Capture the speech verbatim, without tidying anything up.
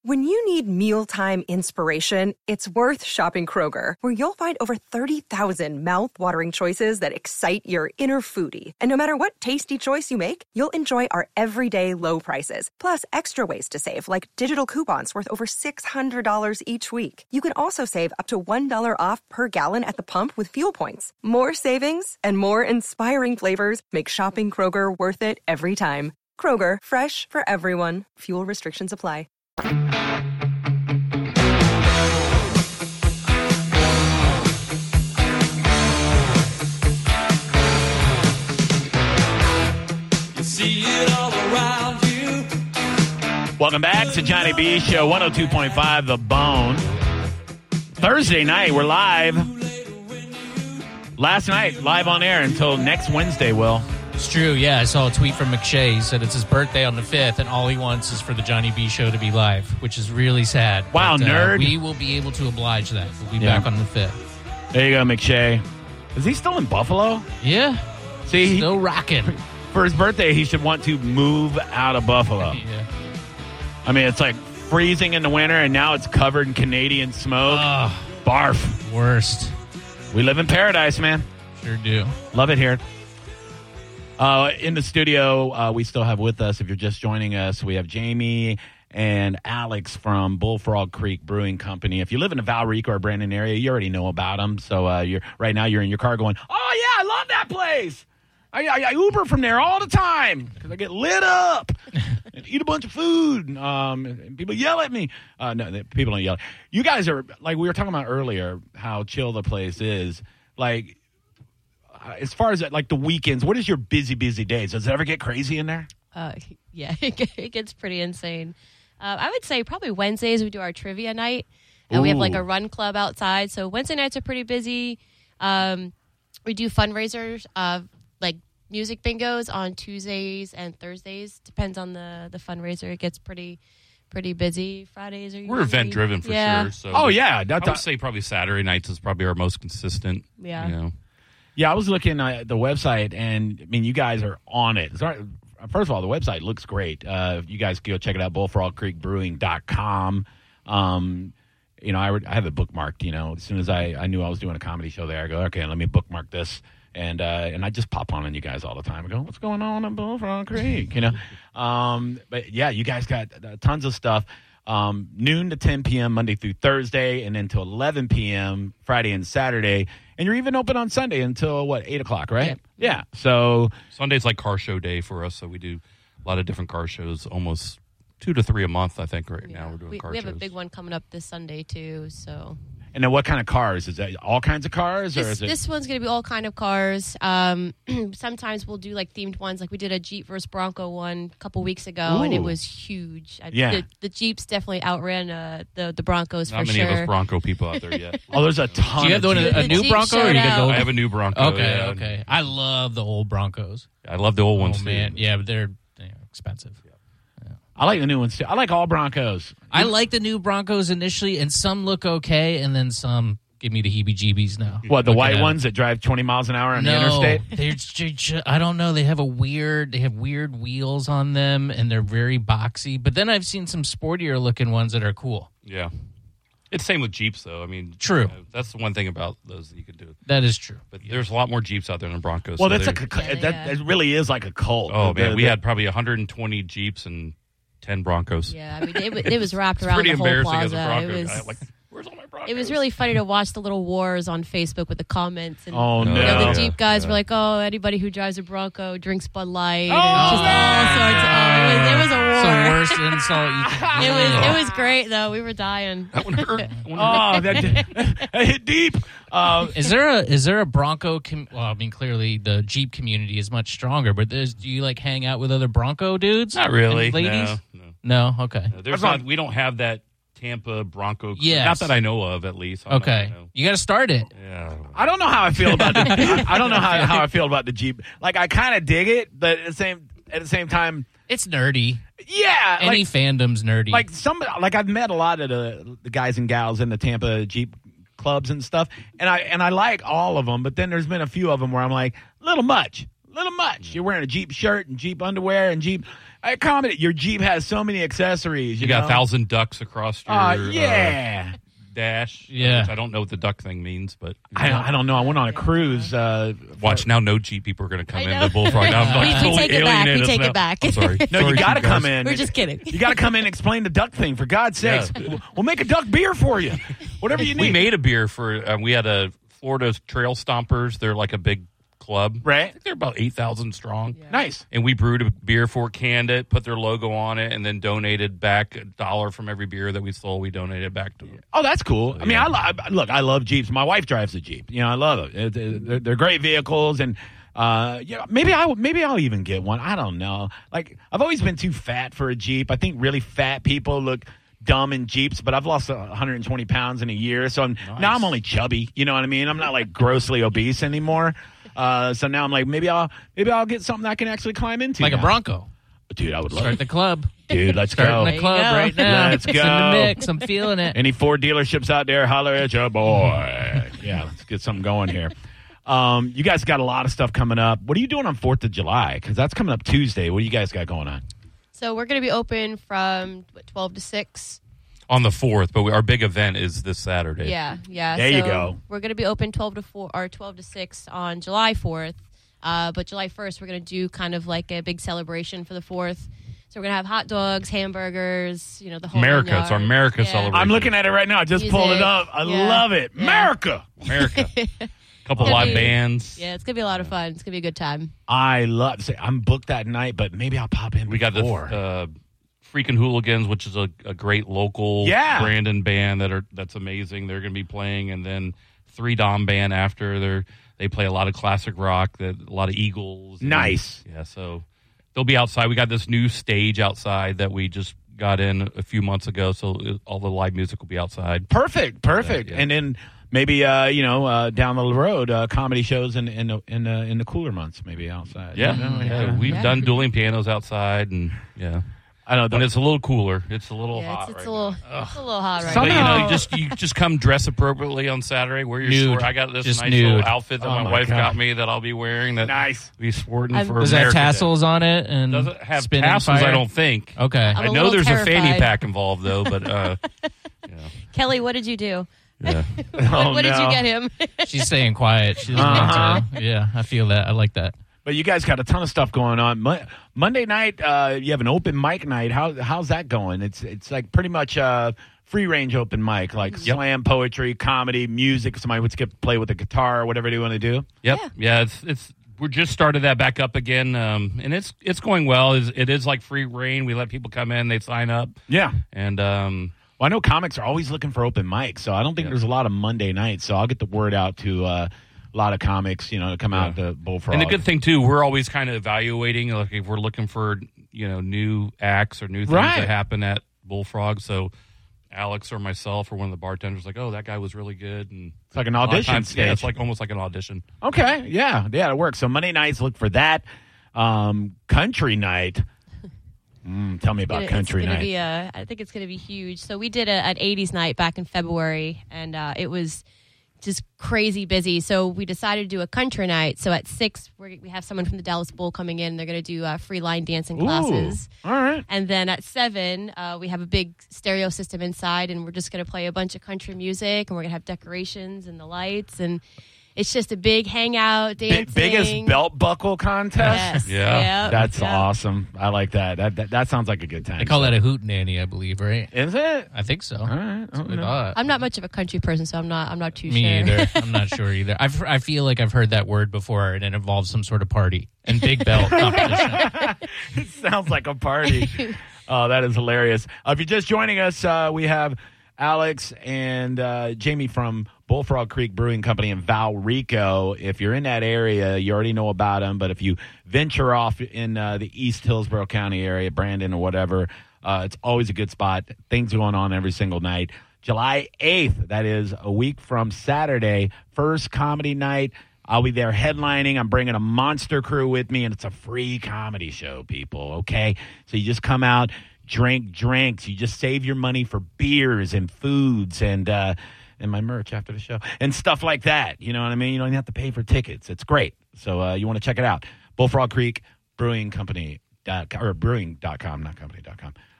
When you need mealtime inspiration, it's worth shopping Kroger, where you'll find over thirty thousand mouth-watering choices that excite your inner foodie. And no matter what tasty choice you make, you'll enjoy our everyday low prices, plus extra ways to save, like digital coupons worth over six hundred dollars each week. You can also save up to one dollar off per gallon at the pump with fuel points. More savings and more inspiring flavors make shopping Kroger worth it every time. Kroger, fresh for everyone. Fuel restrictions apply. Welcome back to Johnny B Show, one oh two point five The Bone. Thursday night, we're live. Last night, live on air until next Wednesday, Will. It's true, yeah. I saw a tweet from McShay. He said it's his birthday on the fifth, and all he wants is for the Johnny B Show to be live, which is really sad. Wow, but, uh, nerd. We will be able to oblige that. We'll be Yeah. back on the fifth. There you go, McShay. Is he still in Buffalo? Yeah. See, Still he, rocking. for his birthday, he should want to move out of Buffalo. Yeah. I mean, it's like freezing in the winter, and now it's covered in Canadian smoke. Ugh. Barf. Worst. We live in paradise, man. Sure do. Love it here. Uh, in the studio, uh, we still have with us, if you're just joining us, we have Jamie and Alex from Bullfrog Creek Brewing Company. If you live in the Valrico or Brandon area, you already know about them. So uh, you're right now you're in your car going, oh, yeah, I love that place. I, I, I Uber from there all the time because I get lit up and eat a bunch of food. Um, and people yell at me. Uh, no, they, people don't yell. You guys are, like we were talking about earlier, how chill the place is. Like, as far as like the weekends, what is your busy, busy days? Does it ever get crazy in there? Uh, yeah, it gets pretty insane. Uh, I would say probably Wednesdays we do our trivia night, and Ooh. we have like a run club outside. So Wednesday nights are pretty busy. Um, we do fundraisers, uh, like music bingos on Tuesdays and Thursdays. Depends on the, the fundraiser. It gets pretty pretty busy. Fridays are usually, we're event driven for yeah. sure. So oh yeah, I would say probably Saturday nights is probably our most consistent. Yeah. You know. Yeah, I was looking at the website, and, I mean, you guys are on it. First of all, the website looks great. Uh, you guys go check it out, bullfrog creek brewing dot com. Um, you know, I, I have it bookmarked, you know. As soon as I, I knew I was doing a comedy show there, I go, okay, let me bookmark this. And uh, and I just pop on on you guys all the time. I go, what's going on in Bullfrog Creek? You know? um, but, yeah, you guys got uh, tons of stuff. Um, noon to ten p.m. Monday through Thursday, and then to eleven p.m. Friday and Saturday. And you're even open on Sunday until, what, eight o'clock, right? Yep. Yeah. So Sunday's like car show day for us, so we do a lot of different car shows, almost two to three a month, I think, right yeah. now we're doing we, car we have shows. a big one coming up this Sunday, too, so... And then what kind of cars? Is that all kinds of cars? Or This, is it... this one's going to be all kind of cars. Um, sometimes we'll do like themed ones. Like we did a Jeep versus Bronco one a couple weeks ago, Ooh. and it was huge. I- Yeah. The, the Jeeps definitely outran uh, the, the Broncos Not for many sure. of us Bronco people out there yet. Oh, there's a ton Do you have of the one, Jeeps. a The new Jeep Bronco, or you got showed the old? I have a new Bronco. Okay, yeah. okay. I love the old Broncos. I love the old ones Oh, too. man. Yeah, but they're, they're expensive. I like the new ones, too. I like all Broncos. I like the new Broncos initially, and some look okay, and then some give me the heebie-jeebies now. What, the Looking white at ones that drive twenty miles an hour on no, the interstate? they're ju- ju- I don't know. They have a weird. They have weird wheels on them, and they're very boxy. But then I've seen some sportier looking ones that are cool. Yeah. It's same with Jeeps, though. I mean, True. you know, that's the one thing about those that you can do. That is true. But there's a lot more Jeeps out there than Broncos. Well, so that's they're- like a, Yeah, that, yeah. that really is like a cult. Oh, The- man. the- We had probably one hundred twenty Jeeps and ten Broncos. Yeah, I mean, it, wa- it was wrapped It's around pretty the whole embarrassing as a plaza. Bronco It guy. was, Like, where's all my Broncos? it was really funny to watch the little wars on Facebook with the comments. And, Oh, no. you know, the Yeah. Jeep guys Yeah. were like, oh, anybody who drives a Bronco drinks Bud Light. Oh, and just yeah. all sorts of, oh, it was, it was a It's the war. worst insult you can It was, it was great, though. We were dying. That one hurt. That one hurt. Oh, that, that hit deep. Uh, Is there a is there a Bronco? Com- well, I mean, clearly the Jeep community is much stronger. But there's, do you like hang out with other Bronco dudes? Not really. And ladies? No, no. No. Okay. No, there's That's not, we don't have that Tampa Bronco. Yes. Not that I know of, at least. I'm Okay. Not, you know. You got to start it. Yeah. I don't know how I feel about the. I, I don't know how, how I feel about the Jeep. Like I kind of dig it, but at the same at the same time, It's nerdy. yeah. Any like, fandom's nerdy. like some like I've met a lot of the, the guys and gals in the Tampa Jeep clubs and stuff, and I and I like all of them. But then there's been a few of them where I'm like, little much, little much. You're wearing a Jeep shirt and Jeep underwear and Jeep. I commented, your Jeep has so many accessories. You, You got know? a thousand ducks across your Uh, uh, yeah. dash. Yeah. Which I don't know what the duck thing means, but I, I don't know. I went on a cruise. Uh, watch now. No Jeep people are going to come I know. into Bullfrog. Now I'm We- we totally take it back. We alienating us take it now. back. I'm sorry. no, Sorry, you got to guys. come in. We're just kidding. You got to come in and explain the duck thing, for God's Yeah. sakes. We'll make a duck beer for you. Whatever you need. We made a beer for. Uh, we had a Florida Trail Stompers. They're like a big club. I Right? think they're about eight thousand strong. Nice. And we brewed a beer for, canned it, put their logo on it, and then donated back a dollar from every beer that we sold. We donated back to them. Oh, that's cool. I mean, yeah. I, lo- I look. I love Jeeps. My wife drives a Jeep. You know, I love it. It- it- They're, they're great vehicles, and uh, yeah, maybe I maybe I'll even get one. I don't know. Like, I've always been too fat for a Jeep. I think really fat people look dumb in Jeeps, but I've lost one hundred twenty pounds in a year, so I'm, now I'm only chubby. You know what I mean? I'm not like grossly obese anymore. Uh, so now I'm like, maybe I'll maybe I'll get something I can actually climb into. Like a now. Bronco. Dude, I would love Start it. the club. Dude, let's Starting go. the you club go. right now. Let's It's in go. the mix. I'm feeling it. Any Ford dealerships out there, holler at your boy. Yeah, let's get something going here. Um, you guys got a lot of stuff coming up. What are you doing on fourth of July? Because that's coming up Tuesday. What do you guys got going on? So we're going to be open from what, twelve to six. On the fourth, but we, our big event is this Saturday. Yeah, yeah. There so you go. We're going to be open twelve to four or twelve to six on July fourth. Uh, but July first, we're going to do kind of like a big celebration for the fourth. So we're going to have hot dogs, hamburgers, you know, the whole America. nine It's our yards. America Yeah. celebration. I'm looking at it right now. I just Music. pulled it up. I Yeah. love it. Yeah. America. America. Couple Gonna live be- bands. Yeah, it's going to be a lot of fun. It's going to be a good time. I love. Say, I'm booked that night, but maybe I'll pop in. We got the before. uh, Freaking Hooligans, which is a, a great local Yeah. Brandon band that are that's amazing. They're going to be playing, and then Three Dom Band after. They they play a lot of classic rock, that a lot of Eagles. and- Nice. Yeah, so they'll be outside. We got this new stage outside that we just got in a few months ago, so it- all the live music will be outside. Perfect, perfect. Yeah, yeah. And then maybe uh, you know uh, down the road, uh, comedy shows in in the, in, the, in the cooler months, maybe outside. Yeah, You know, yeah. we've Yeah. done dueling pianos outside, and yeah, I don't know. when it's a little cooler, it's a little Yeah, hot. it's, it's right a little, now. it's a little hot right But you know, Somehow- you just you just come dress appropriately on Saturday. Wear your Nude. short. I got this Just nice nude. little outfit that Oh my, my wife God. got me that I'll be wearing. That Nice. be sporting I'm- for Does that have America Day. tassels on it? And Doesn't have spin and tassels. fire? I don't think. Okay. I'm I a know little there's a fanny terrified. pack involved though, but uh, Kelly, what did you do? yeah. What, Oh, what did no. you get him? She's staying quiet. She doesn't Uh-huh. want to. Yeah, I feel that. I like that. But you guys got a ton of stuff going on. Mo- Monday night, uh, you have an open mic night. How how's that going? It's it's like pretty much uh, free range open mic, like Yep. slam poetry, comedy, music. Somebody would skip play with the guitar or whatever they want to do. Yep. Yeah. Yeah. It's it's we're just started that back up again, um, and it's it's going well. It's, it is like free reign. We let people come in, they sign up, Yeah. and um, Well, I know comics are always looking for open mics, so I don't think Yeah. there's a lot of Monday nights. So I'll get the word out to uh, a lot of comics, you know, to come out to Bullfrog. and the good thing too, we're always kind of evaluating, like if we're looking for you know new acts or new things Right. that happen at Bullfrog. So Alex or myself or one of the bartenders like, oh, that guy was really good, and It's like an a lot of audition times- stage. Yeah, it's like almost like an audition. Okay, yeah, yeah, it works. So Monday nights, look for that. Um, country night. Mm, tell me about Gonna- country it's gonna night. Be a, I think it's going to be huge. So we did a, an eighties night back in February, and uh, it was just crazy busy. So we decided to do a country night. So at six, we're, we have someone from the Dallas Bowl coming in. They're going to do uh, free line dancing classes. Ooh, all right. And then at seven, uh, we have a big stereo system inside, and we're just going to play a bunch of country music, and we're going to have decorations and the lights, and it's just a big hangout, Bi- dancing. biggest belt buckle contest. Yes. Yeah. Yep. That's Yep. awesome. I like that. That, that. that sounds like a good time. They call that a hoot nanny, I believe, right? Is it? I think so. All right. That's what Oh, I no. thought. I'm not much of a country person, so I'm not. I'm not too Me sure. either. I'm not sure either. I've, I feel like I've heard that word before, and it involves some sort of party and big belt competition. It sounds like a party. Oh, that is hilarious. Uh, if you're just joining us, uh, we have Alex and uh, Jamie from Bullfrog Creek Brewing Company in Valrico. If you're in that area, you already know about them. But if you venture off in uh, the East Hillsborough County area, Brandon or whatever, uh, it's always a good spot. Things going on every single night. July eighth, that is a week from Saturday, first comedy night. I'll be there headlining. I'm bringing a monster crew with me, and it's a free comedy show, people, okay? So you just come out, drink drinks. You just save your money for beers and foods and uh, and my merch after the show and stuff like that. You know what I mean? You don't even have to pay for tickets. It's great. So uh, you want to check it out. Bullfrog Creek Brewing Company dot, or brewing dot com, not company dot com.